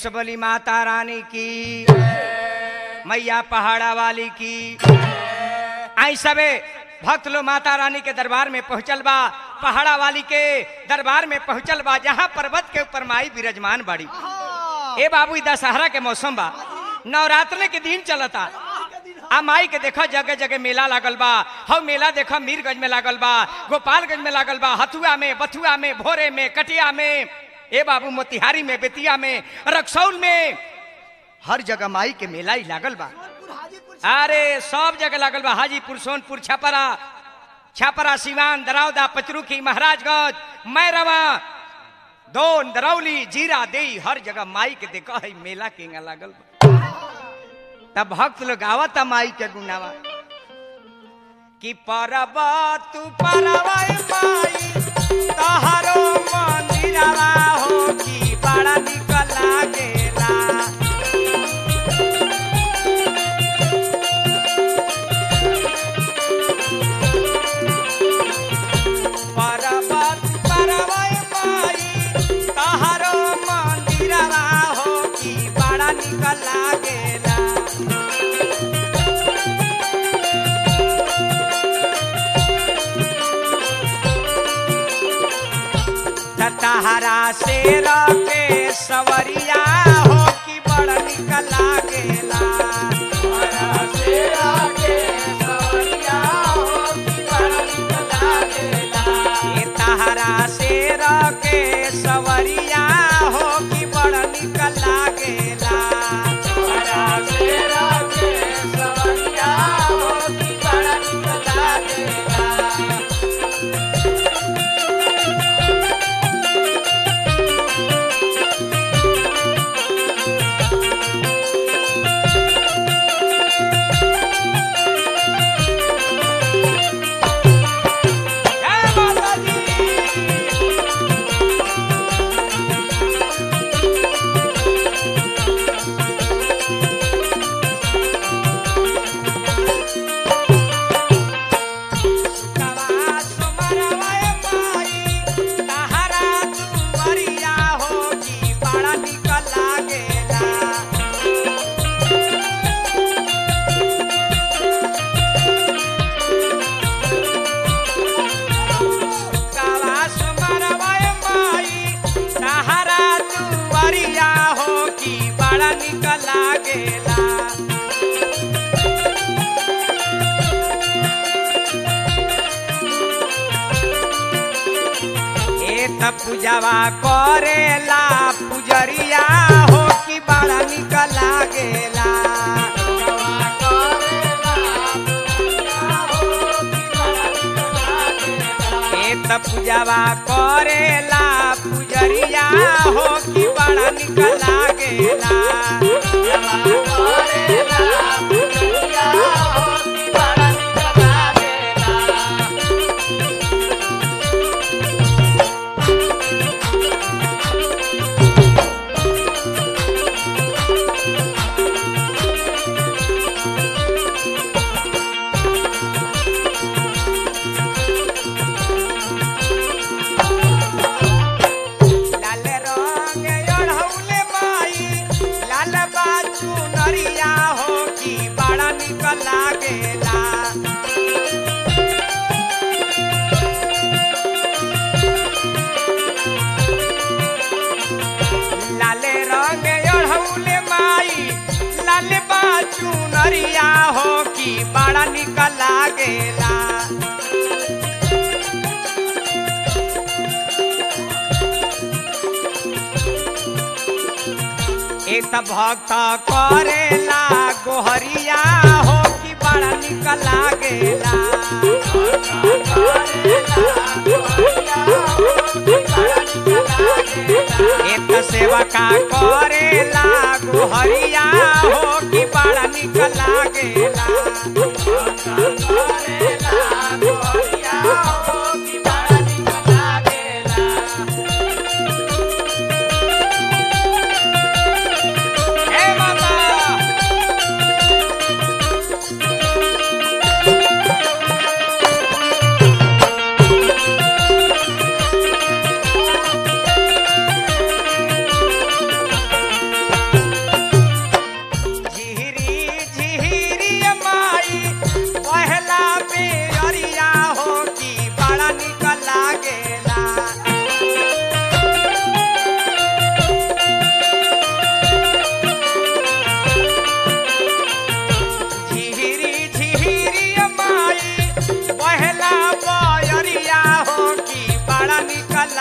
से बोली माता रानी की, मैया पहाड़ा वाली की। आई सबे भक्त लोग माता रानी के दरबार में पहुंचल बा, पहाड़ा वाली के दरबार में पहुंचल बा, जहां पर्वत के ऊपर माई विराजमान बाड़ी। ए बाबू दशहरा के मौसम बा, नवरात्र के दिन चलता। आ माई के देखो जगह जगह मेला लागल बा। हव मेला देखो मीरगंज में लागल बा, गोपालगंज में लागल बा, हथुआ में, बथुआ में, भोरे में, कटिया में, ए बाबू मोतिहारी में, बेतिया में, रक्सौल में, हर जगह माई के मेला ही लागल बा। अरे सब जगह लागल बा। हाजीपुर, सोनपुर, छपरा, छपरा, सिवान, दरौदा, पचरुखी, महाराजगंज, मैरवा, दोन, दरौली, जीरा देई, हर जगह माई के देखो है मेला केंगा लागल बा। तब भक्त लोग आवत माई के गुनावा कि परबत तू परवा माई तहारो मंदिरवा हो कि बड़ा निक लागेला। परबत परवा माई तहारो मंदिरवा हो कि बड़ा निक लागेला। तहरा शेर के सवरिया हो कि बड़ निक लागेला। तहरा शेर के सवरिया हो कि बड़ निक लागेला। ए तहरा शेर के सवरिया हो कि बड़ निक लागेला। तहरा शेर के सवरिया हो कि बड़ निक लागेला। पूजावा करेला पुजरिया हो कि बड़ा निक लागेला। पूजावा करेला पुजरिया हो कि बड़ा निक लागेला। चुनरिया हो कि बड़ा निक लागेला। एक भक्त करेला गोहरिया हो कि बड़ा निक लागेला। एक सेवका करेला गोहरिया हो कि बड़ा निक लागेला।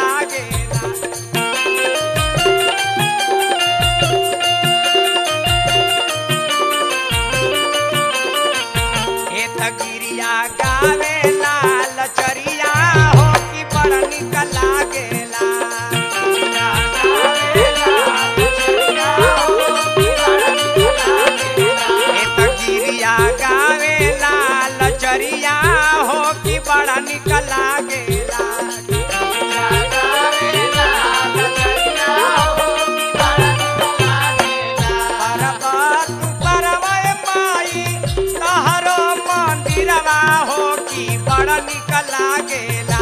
लागेला ए तगिरिया गावेला लचरिया हो कि बड़ निक लागेला ए तगिरिया गावेला लचरिया हो कि बड़ा निक लागेला हो कि बड़ा निक लागेला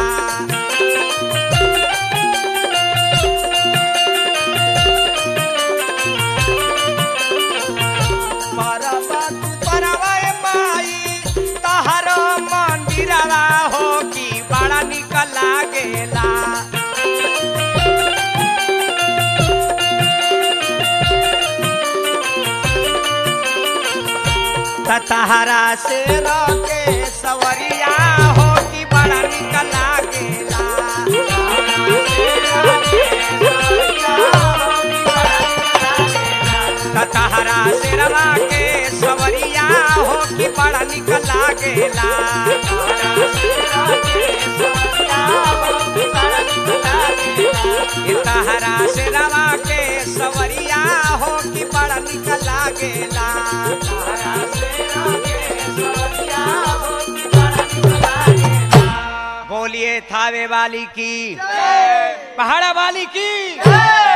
परवा माई तहरो मंदिरवा हो कि बड़ा निक लागेला तहरा से रोके सवरिया हो कि बड़ा निक लागेला तहरा से रवा के सवरिया हो कि बड़ा निक लागेला तहरा से रवा के सवरिया हो कि बड़ा निक लागेला बोलिए थावे वाली की पहाड़ा वाली की